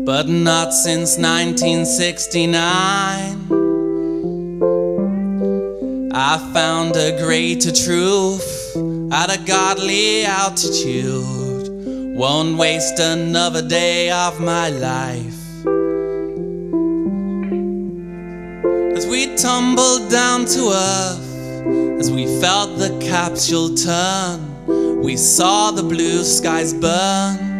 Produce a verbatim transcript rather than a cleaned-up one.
but not since nineteen sixty-nine. I found a greater truth at a godly altitude. Won't waste another day of my life. As we tumbled down to earth, as we felt the capsule turn, we saw the blue skies burn.